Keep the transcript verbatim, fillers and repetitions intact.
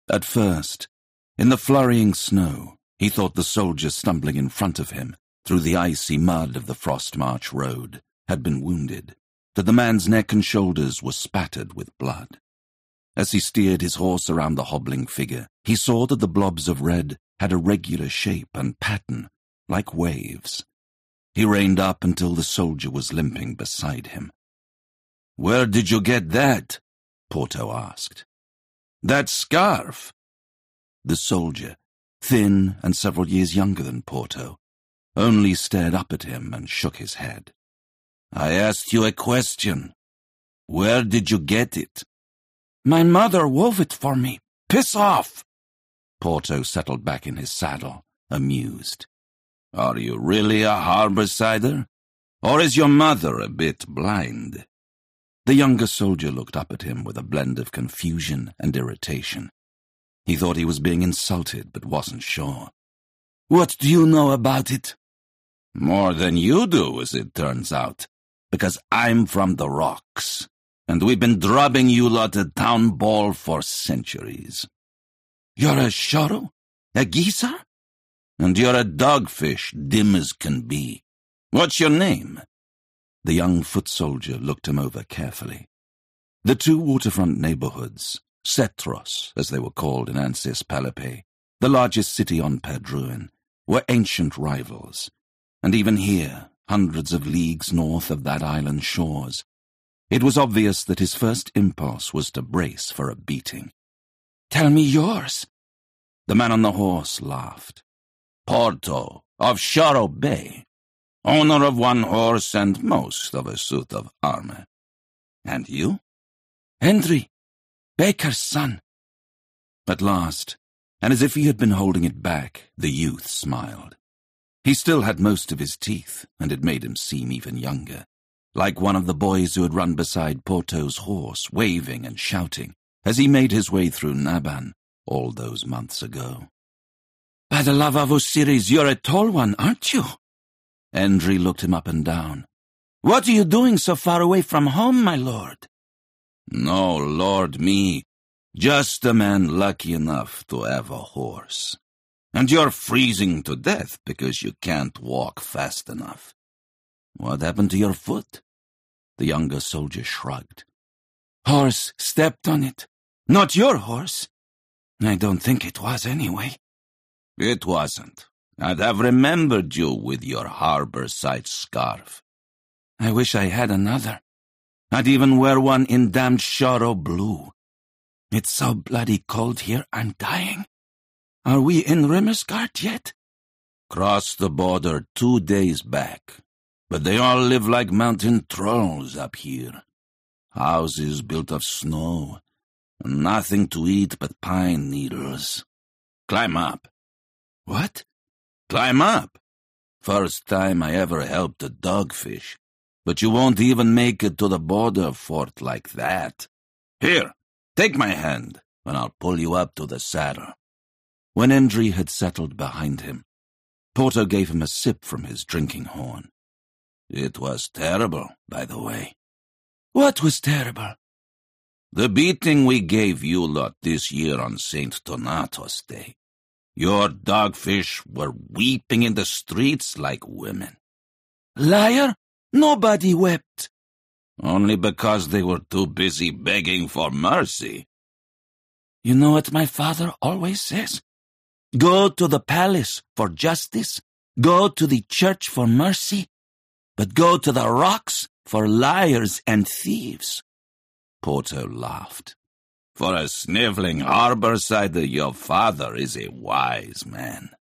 At first, in the flurrying snow, he thought the soldier stumbling in front of him through the icy mud of the Frost March road had been wounded, that the man's neck and shoulders were spattered with blood. As he steered his horse around the hobbling figure, he saw that the blobs of red had a regular shape and pattern, like waves. He reined up until the soldier was limping beside him. "Where did you get that?" Porto asked. "That scarf." The soldier, thin and several years younger than Porto, only stared up at him and shook his head. "I asked you a question. Where did you get it?" "My mother wove it for me. Piss off!" Porto settled back in his saddle, amused. "Are you really a Harborsider? Or is your mother a bit blind?" The younger soldier looked up at him with a blend of confusion and irritation. He thought he was being insulted, but wasn't sure. "What do you know about it?" "More than you do, as it turns out, because I'm from the rocks, and we've been drubbing you lot at town ball for centuries." "You're a Shoro? A geezer?" "And you're a dogfish, dim as can be. What's your name?" The young foot soldier looked him over carefully. The two waterfront neighborhoods, Setros, as they were called in Ansis Palape, the largest city on Pedruin, were ancient rivals, and even here, hundreds of leagues north of that island's shores, it was obvious that his first impulse was to brace for a beating. "Tell me yours." The man on the horse laughed. "Porto, of Shoro Bay, owner of one horse and most of a suit of armor. And you?" "Hendry, baker's son." At last, and as if he had been holding it back, the youth smiled. He still had most of his teeth, and it made him seem even younger, like one of the boys who had run beside Porto's horse, waving and shouting, as he made his way through Naban all those months ago. "By the love of Osiris, you're a tall one, aren't you?" Hendry looked him up and down. "What are you doing so far away from home, my lord?" "No, lord me, just a man lucky enough to have a horse. And you're freezing to death because you can't walk fast enough. What happened to your foot?" The younger soldier shrugged. "Horse stepped on it. Not your horse." "I don't think it was anyway." "It wasn't. I'd have remembered you with your Harborside scarf." "I wish I had another. I'd even wear one in damned Shoro blue. It's so bloody cold here, I'm dying. Are we in Rimmersgard yet?" "Crossed the border two days back, but they all live like mountain trolls up here. Houses built of snow, and nothing to eat but pine needles. Climb up." "What?" "Climb up. First time I ever helped a dogfish, but you won't even make it to the border fort like that. Here, take my hand, and I'll pull you up to the saddle." When Hendry had settled behind him, Porto gave him a sip from his drinking horn. "It was terrible, by the way." "What was terrible?" "The beating we gave you lot this year on Saint Donatos Day. Your dogfish were weeping in the streets like women." "Liar! Nobody wept." "Only because they were too busy begging for mercy." "You know what my father always says? Go to the palace for justice, go to the church for mercy, but go to the rocks for liars and thieves." Porto laughed. "For a sniveling Harborsider, your father is a wise man."